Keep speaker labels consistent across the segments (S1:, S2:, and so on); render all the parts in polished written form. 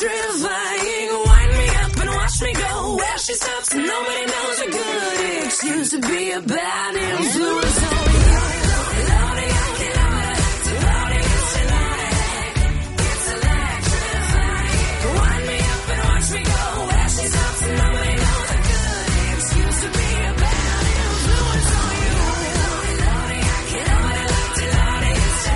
S1: electrifying. Wind me up and watch me go. Where she stops, nobody knows a good excuse to be a bad influence on you. Lordy, I can't act. Lordy, it's electrifying. Wind me up and watch me go. Where she stops, nobody knows a good excuse to be a bad influence on you. Lordy, I can't act. Lordy, it's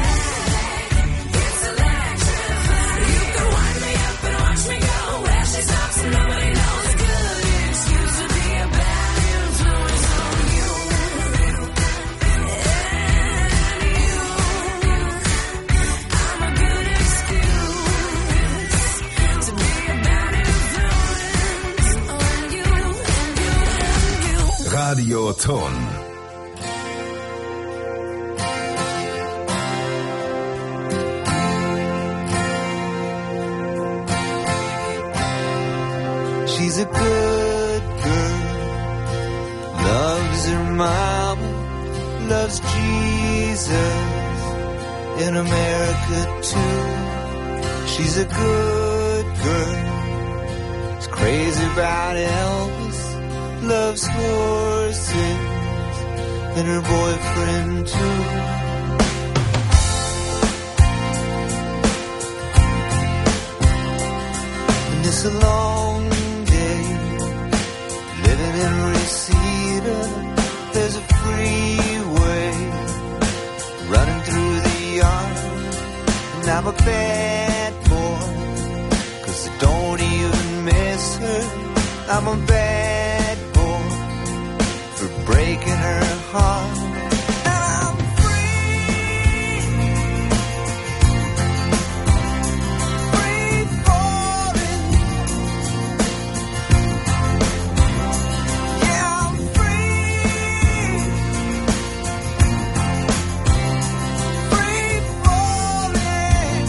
S1: electrifying. You can wind me up and watch me go. Where she stops, nobody knows a good excuse to be a bad influence on you. And you, I'm a good excuse to be a bad influence on you, and you.
S2: Radioton.
S3: She's a good girl, loves her mama, loves Jesus, in America too. She's a good girl, is crazy about Elvis, loves horses, and her boyfriend too. And it's a long day living in Reseda. There's a freeway running through the yard, and I'm a bad boy, 'cause I don't even miss her. I'm a bad boy for breaking her heart. And I'm free, free falling. Yeah, I'm free, free falling.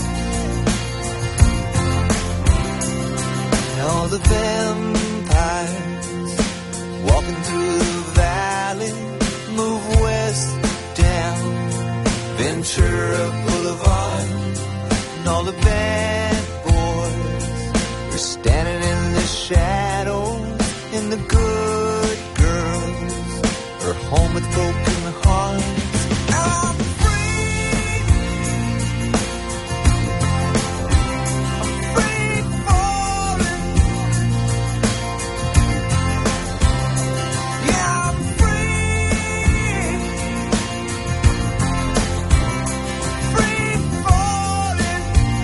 S3: And all the vampires walking through the valley move west down Ventura Boulevard, and all the bad boys are standing in the shadows, and the good girls are home with broken hearts. I'm free, I'm free falling. Yeah, I'm free, free falling.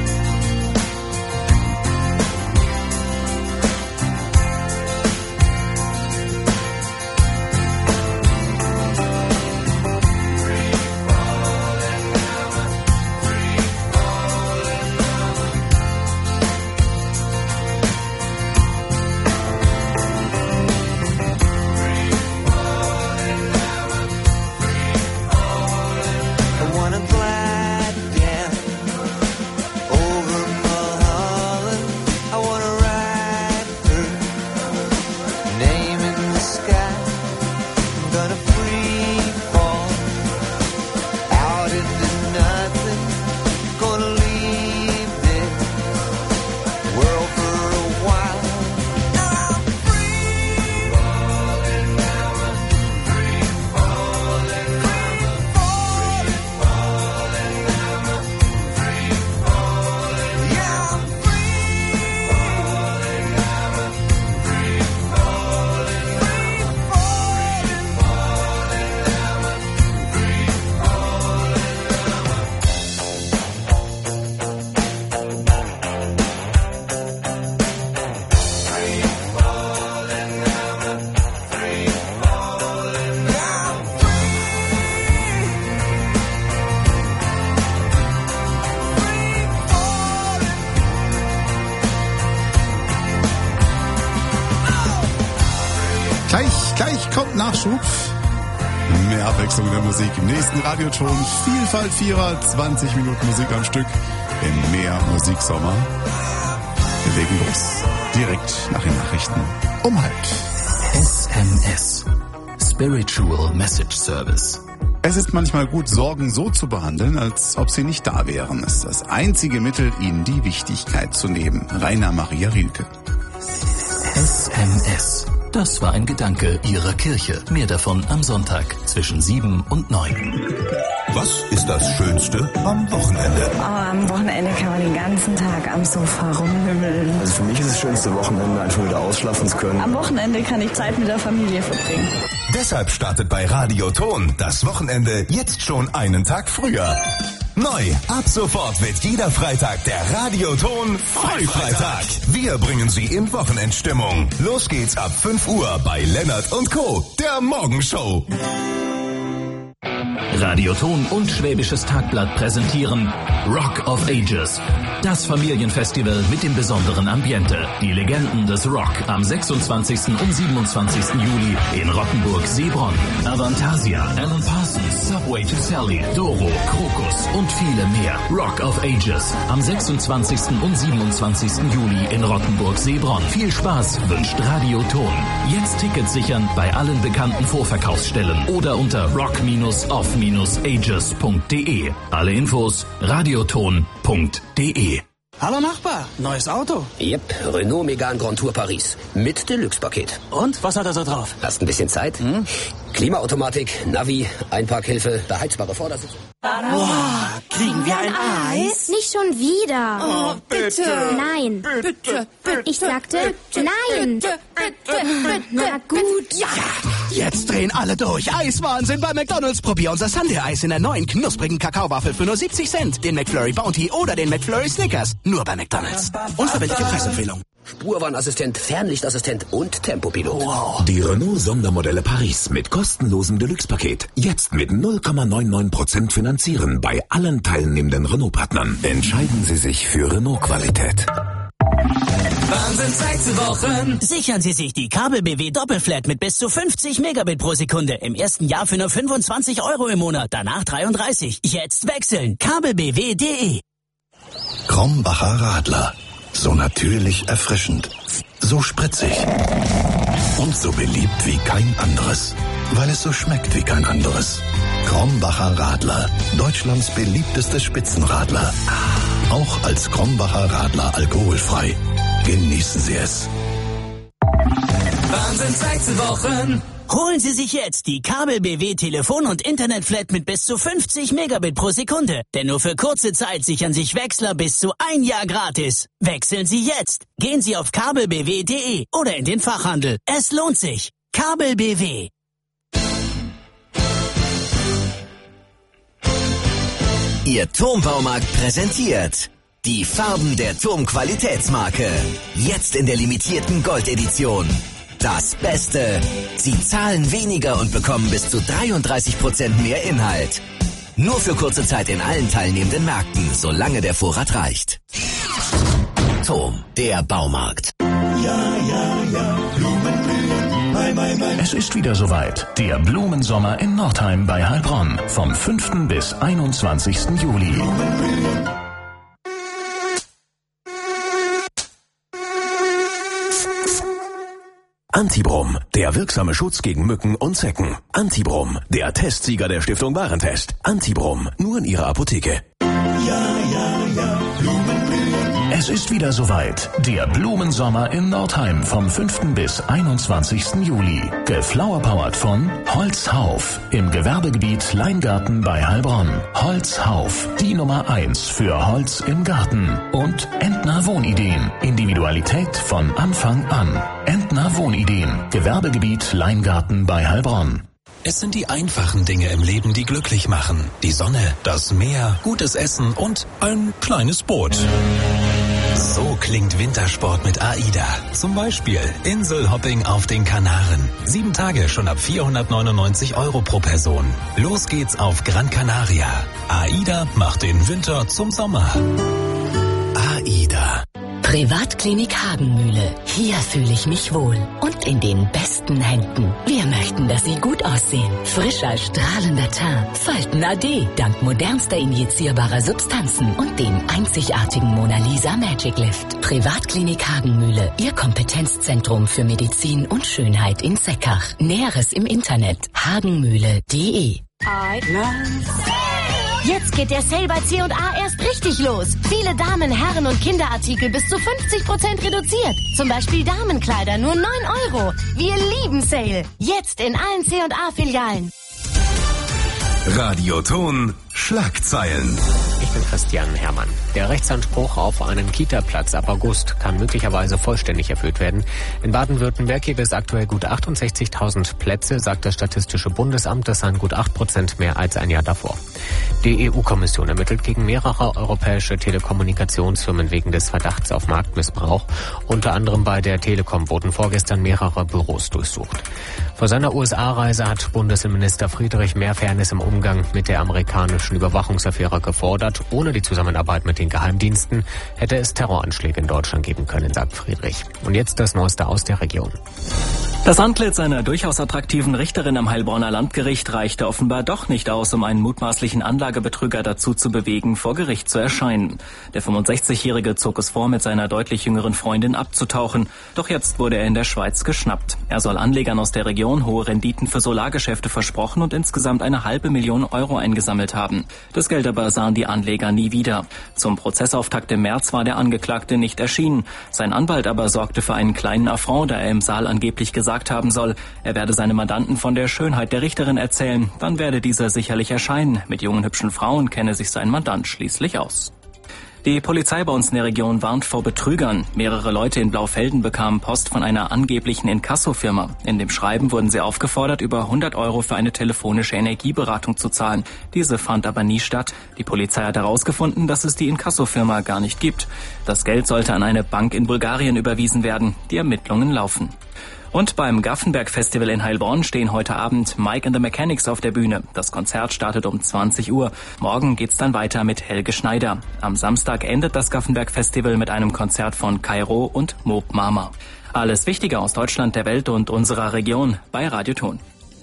S3: I wanna glide down over Mulholland. I wanna write her name in the sky. I'm gonna free fall out into nothing. Gonna leave this world for a while. I'm free falling, free falling, free falling. Yeah, I'm free falling, free falling,
S4: Gleich kommt Nachschub. Mehr Abwechslung der Musik im nächsten Radioton. Vielfalt Vierer, 20 Minuten Musik am Stück in mehr Musiksommer. Wir legen los. Direkt nach den Nachrichten um 12:30.
S5: SMS. Spiritual Message Service.
S4: Es ist manchmal gut, Sorgen so zu behandeln, als ob sie nicht da wären. Es ist das einzige Mittel, ihnen die Wichtigkeit zu nehmen. Rainer Maria Rilke.
S2: SMS. Das war ein Gedanke Ihrer Kirche. Mehr davon am Sonntag zwischen 7 und 9.
S5: Was ist das Schönste am Wochenende?
S6: Oh, am Wochenende kann man den ganzen Tag am Sofa rumhümmeln.
S7: Also für mich ist das schönste Wochenende, einfach wieder ausschlafen zu können.
S6: Am Wochenende kann ich Zeit mit der Familie verbringen.
S5: Deshalb startet bei Radio Ton das Wochenende jetzt schon einen Tag früher. Neu, ab sofort wird jeder Freitag der Radioton Freifreitag. Wir bringen Sie in Wochenendstimmung. Los geht's ab 5 Uhr bei Lennart und Co., der Morgenshow.
S2: Radioton und Schwäbisches Tagblatt präsentieren Rock of Ages. Das Familienfestival mit dem besonderen Ambiente. Die Legenden des Rock am 26. und 27. Juli in Rottenburg-Seebronn. Avantasia, Alan Parsons, Subway to Sally, Doro, Krokus und viele mehr. Rock of Ages am 26. und 27. Juli in Rottenburg-Seebronn. Viel Spaß wünscht Radioton. Jetzt Tickets sichern bei allen bekannten Vorverkaufsstellen oder unter rock-of-ages.de. Alle Infos radioton.de.
S8: Hallo Nachbar, neues Auto.
S9: Yep, Renault Megane Grand Tour Paris. Mit Deluxe-Paket.
S8: Und, was hat er so drauf?
S9: Hast ein bisschen Zeit? Klimaautomatik, Navi, Einparkhilfe, beheizbare Vordersitze.
S8: Wow, kriegen wir ein Eis?
S10: Nicht schon wieder.
S8: Oh, bitte.
S10: Nein.
S8: Bitte.
S10: Ich sagte nein. Na gut.
S8: Ja, jetzt drehen alle durch. Eiswahnsinn bei McDonald's. Probier unser Sundae-Eis in der neuen knusprigen Kakaowaffel für nur 70 Cent. Den McFlurry Bounty oder den McFlurry Snickers. Nur bei McDonald's. Unverbindliche Preisempfehlung.
S9: Spurwarnassistent, Fernlichtassistent und Tempopilot.
S8: Wow.
S11: Die Renault Sondermodelle Paris mit kostenlosem Deluxe-Paket. Jetzt mit 0,99% finanzieren bei allen teilnehmenden Renault-Partnern. Entscheiden Sie sich für Renault-Qualität.
S8: Wahnsinnswechselwochen. Sichern Sie sich die Kabel-BW Doppelflat mit bis zu 50 Megabit pro Sekunde. Im ersten Jahr für nur 25 € im Monat. Danach 33. Jetzt wechseln. Kabelbw.de.
S11: Krombacher Radler. So natürlich erfrischend. So spritzig. Und so beliebt wie kein anderes. Weil es so schmeckt wie kein anderes. Krombacher Radler. Deutschlands beliebtestes Spitzenradler. Auch als Krombacher Radler alkoholfrei. Genießen Sie es.
S8: Wahnsinnswechselwochen. Holen Sie sich jetzt die Kabel-BW Telefon- und Internetflat mit bis zu 50 Megabit pro Sekunde. Denn nur für kurze Zeit sichern sich Wechsler bis zu 1 Jahr gratis. Wechseln Sie jetzt. Gehen Sie auf kabelbw.de oder in den Fachhandel. Es lohnt sich. Kabel-BW.
S12: Ihr Turmbaumarkt präsentiert die Farben der Turmqualitätsmarke. Jetzt in der limitierten Goldedition. Das Beste. Sie zahlen weniger und bekommen bis zu 33% mehr Inhalt. Nur für kurze Zeit in allen teilnehmenden Märkten, solange der Vorrat reicht. Turm, der Baumarkt.
S2: Es ist wieder soweit. Der Blumensommer in Nordheim bei Heilbronn. Vom 5. bis 21. Juli.
S11: Antibrom, der wirksame Schutz gegen Mücken und Zecken. Antibrom, der Testsieger der Stiftung Warentest. Antibrom, nur in Ihrer Apotheke.
S2: Es ist wieder soweit. Der Blumensommer in Nordheim vom 5. bis 21. Juli. Geflowerpowered von Holzhauf im Gewerbegebiet Leingarten bei Heilbronn. Holzhauf, die Nummer 1 für Holz im Garten. Und Entner Wohnideen. Individualität von Anfang an. Entner Wohnideen. Gewerbegebiet Leingarten bei Heilbronn.
S13: Es sind die einfachen Dinge im Leben, die glücklich machen. Die Sonne, das Meer, gutes Essen und ein kleines Boot. So klingt Wintersport mit AIDA. Zum Beispiel Inselhopping auf den Kanaren. 7 Tage schon ab 499 € pro Person. Los geht's auf Gran Canaria. AIDA macht den Winter zum Sommer. AIDA.
S14: Privatklinik Hagenmühle. Hier fühle ich mich wohl. Und in den besten Händen. Wir möchten, dass Sie gut aussehen. Frischer, strahlender Teint. Falten AD. Dank modernster injizierbarer Substanzen. Und dem einzigartigen Mona Lisa Magic Lift. Privatklinik Hagenmühle. Ihr Kompetenzzentrum für Medizin und Schönheit in Seckach. Näheres im Internet. hagenmühle.de
S15: Jetzt geht der Sale bei C&A erst richtig los. Viele Damen-, Herren- und Kinderartikel bis zu 50% reduziert. Zum Beispiel Damenkleider nur 9 €. Wir lieben Sale. Jetzt in allen C&A-Filialen.
S5: Radioton Schlagzeilen.
S16: Ich bin Christian Herrmann. Der Rechtsanspruch auf einen Kita-Platz ab August kann möglicherweise vollständig erfüllt werden. In Baden-Württemberg gibt es aktuell gut 68.000 Plätze, sagt das Statistische Bundesamt. Das seien gut 8% mehr als ein Jahr davor. Die EU-Kommission ermittelt gegen mehrere europäische Telekommunikationsfirmen wegen des Verdachts auf Marktmissbrauch. Unter anderem bei der Telekom wurden vorgestern mehrere Büros durchsucht. Vor seiner USA-Reise hat Bundesinnenminister Friedrich mehr Fairness im Umgang mit der amerikanischen Überwachungsaffäre gefordert. Ohne die Zusammenarbeit mit den Geheimdiensten hätte es Terroranschläge in Deutschland geben können, sagt Friedrich. Und jetzt das Neueste aus der Region.
S17: Das Antlitz einer durchaus attraktiven Richterin am Heilbronner Landgericht reichte offenbar doch nicht aus, um einen mutmaßlichen Anlagebetrüger dazu zu bewegen, vor Gericht zu erscheinen. Der 65-Jährige zog es vor, mit seiner deutlich jüngeren Freundin abzutauchen. Doch jetzt wurde er in der Schweiz geschnappt. Er soll Anlegern aus der Region hohe Renditen für Solargeschäfte versprochen und insgesamt 500.000 € eingesammelt haben. Das Geld aber sahen die Anleger nie wieder. Zum Prozessauftakt im März war der Angeklagte nicht erschienen. Sein Anwalt aber sorgte für einen kleinen Affront, da er im Saal angeblich gesagt haben soll, er werde seine Mandanten von der Schönheit der Richterin erzählen. Dann werde dieser sicherlich erscheinen. Mit jungen, hübschen Frauen kenne sich sein Mandant schließlich aus. Die Polizei bei uns in der Region warnt vor Betrügern. Mehrere Leute in Blaufelden bekamen Post von einer angeblichen Inkassofirma. In dem Schreiben wurden sie aufgefordert, über 100 € für eine telefonische Energieberatung zu zahlen. Diese fand aber nie statt. Die Polizei hat herausgefunden, dass es die Inkassofirma gar nicht gibt. Das Geld sollte an eine Bank in Bulgarien überwiesen werden. Die Ermittlungen laufen. Und beim Gaffenberg-Festival in Heilbronn stehen heute Abend Mike and the Mechanics auf der Bühne. Das Konzert startet um 20 Uhr. Morgen geht's dann weiter mit Helge Schneider. Am Samstag endet das Gaffenberg-Festival mit einem Konzert von Kairo und Moop Mama. Alles Wichtige aus Deutschland, der Welt und unserer Region bei Radioton.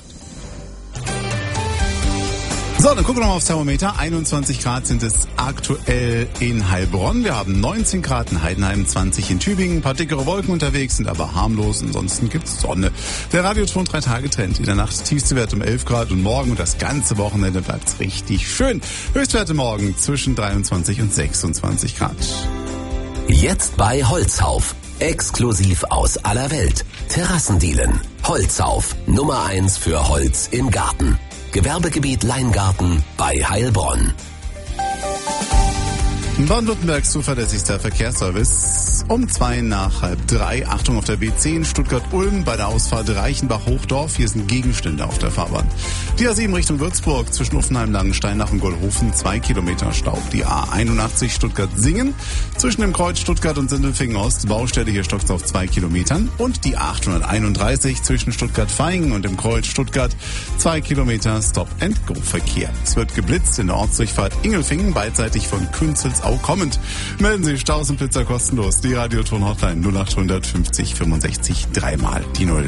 S4: So, dann gucken wir noch mal aufs Thermometer. 21 Grad sind es aktuell in Heilbronn. Wir haben 19 Grad in Heidenheim, 20 in Tübingen. Ein paar dickere Wolken unterwegs, sind aber harmlos. Ansonsten gibt's Sonne. Der Radioton 3 Tage Trend. In der Nacht tiefste Wert um 11 Grad und morgen und das ganze Wochenende bleibt's richtig schön. Höchstwerte morgen zwischen 23 und 26 Grad.
S12: Jetzt bei Holzhauf. Exklusiv aus aller Welt. Terrassendielen. Holzhauf. Nummer 1 für Holz im Garten. Gewerbegebiet Leingarten bei Heilbronn.
S4: Baden-Württembergs zuverlässigster Verkehrsservice um 2 nach halb 3. Achtung auf der B10 Stuttgart-Ulm bei der Ausfahrt Reichenbach-Hochdorf. Hier sind Gegenstände auf der Fahrbahn. Die A7 Richtung Würzburg zwischen Uffenheim-Langensteinach und Goldhofen 2 Kilometer Staub. Die A81 Stuttgart-Singen zwischen dem Kreuz Stuttgart und Sindelfingen-Ost Baustelle. Hier stockt's auf 2 Kilometern. Und die 831 zwischen Stuttgart-Vaihingen und dem Kreuz Stuttgart 2 Kilometer Stop-and-Go-Verkehr. Es wird geblitzt in der Ortsdurchfahrt Ingelfingen beidseitig von Künzelsau kommend. Melden Sie Staus und Blitzer kostenlos. Die Radioton Hotline 0800 50 65 3x die 0.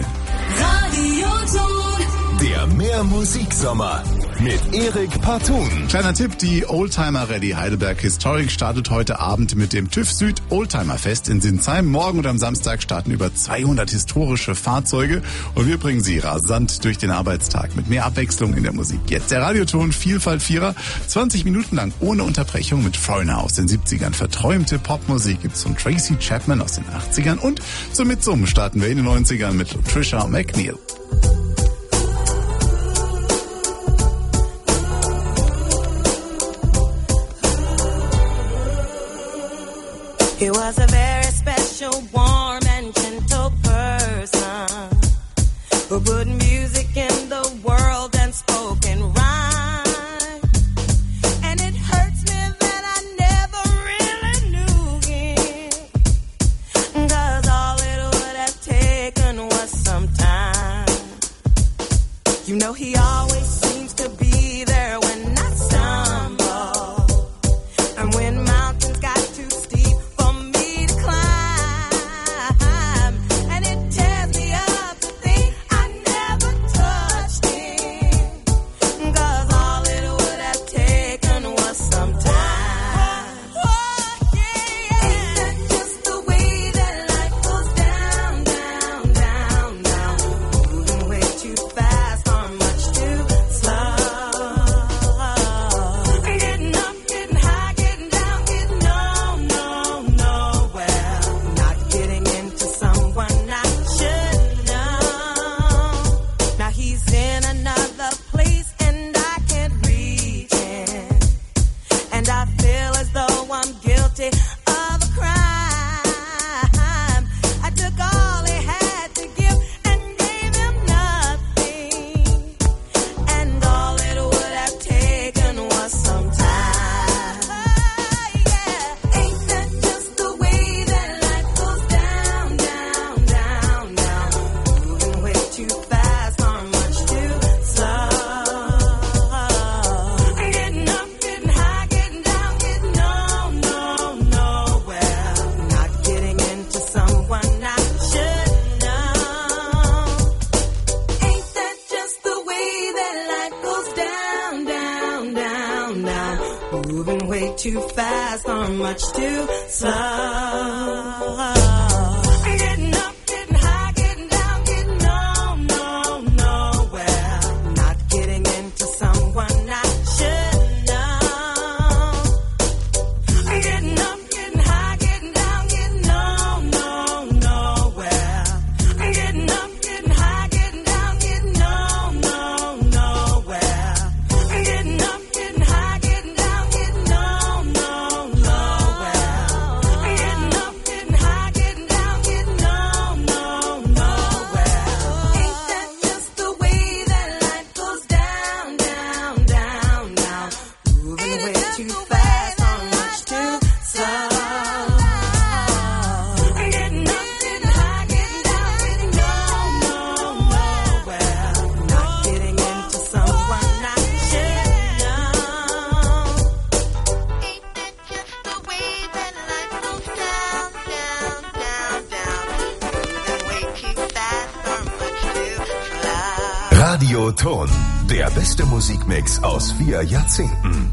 S5: Der Mehrmusiksommer mit Erik Partun.
S4: Kleiner Tipp, die Oldtimer Rallye Heidelberg Historic startet heute Abend mit dem TÜV Süd Oldtimer Fest in Sinsheim. Morgen und am Samstag starten über 200 historische Fahrzeuge und wir bringen Sie rasant durch den Arbeitstag mit mehr Abwechslung in der Musik. Jetzt der Radioton Vielfalt Vierer, 20 Minuten lang ohne Unterbrechung mit Foreigner aus den 70ern. Verträumte Popmusik gibt's von Tracy Chapman aus den 80ern und so mit Summen starten wir in den 90ern mit Trisha McNeil.
S18: He was a very special, warm and gentle person who put music in the world and spoke in rhyme. And it hurts me that I never really knew him, 'cause all it would have taken was some time. You know he always seems to be there when I stumble, and when mountains got too steep for me to climb, and it tears me up to think I never touched him, 'cause all it would have taken was some time. Oh, yeah. Ain't that just the way that life goes down, down, down, down, moving way too fast or much too too fast or much too slow. Getting up, getting high, getting down, getting nowhere. Not getting into someone I should know. Getting up, getting high, getting down, getting nowhere. Getting up, getting high, getting down, getting nowhere. Getting up, getting high, getting down, getting nowhere. Getting up, getting high, getting down, getting nowhere. Ain't that just the way that life goes down, down, down, down? Moving way too fast or much too slow. Getting up, getting high, getting down, getting nowhere. Not getting into someone I should know. Ain't that just the way that life goes down, down, down, down? Moving way too fast or much too slow.
S5: Radio Ton, der beste Musikmix aus 4 Jahrzehnten.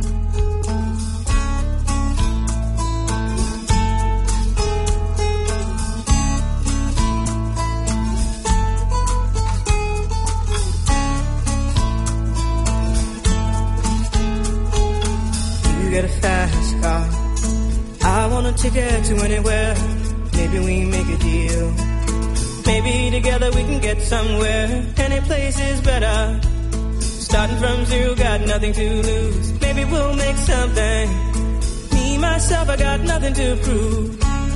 S18: You got a fast car. I want a ticket to anywhere. Maybe we make a deal. Maybe together we can get somewhere. Any place is better. Starting from zero, got nothing to lose. Maybe we'll make something. Me, myself, I got nothing to prove.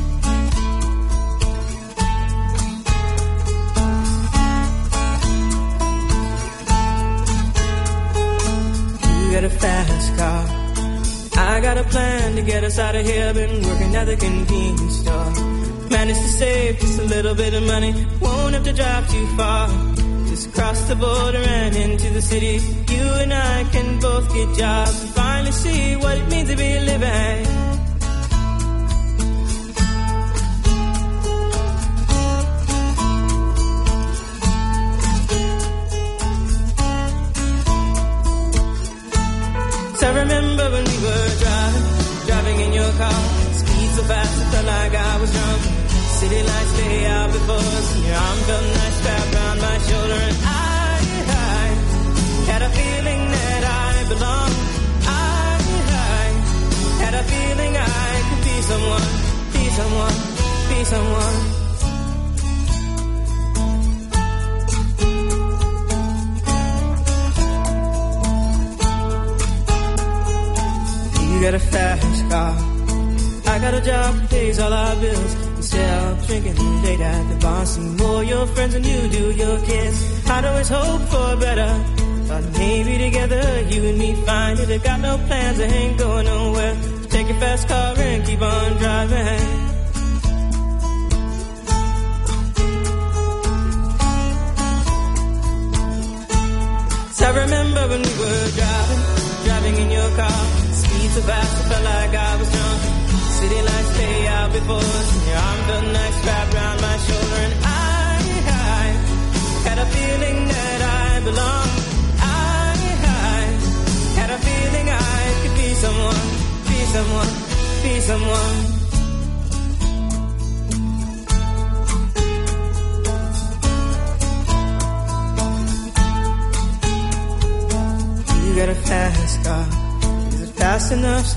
S18: You got a fast car. I got a plan to get us out of here. Been working at the convenience store. Managed to save just a little bit of money. Won't have to drive too far. Just cross the border and into the city. You and I can both get jobs and finally see what it means to be living. So I remember when we were driving in your car. Speed so fast, I felt like I was drunk. City lights lay out before us, and your arm felt nice wrapped around my shoulder. And I had a feeling that I belonged. I had a feeling I could be someone, be someone, be someone. You got a fast car. I got a job that pays all our bills. Instead of drinking late at the bar, see more your friends than you do your kids. I'd always hope for better. Thought maybe together you and me find it. I got no plans, I ain't going nowhere. So take your fast car and keep on driving. So I remember when we were driving in your car. Speed so fast, I felt like I was drunk. City lights lay out before us, and your arm felt nice wrapped around my shoulder. And I had a feeling that I belonged. I had a feeling I could be someone, be someone, be someone. You got a fast car. Is it fast enough?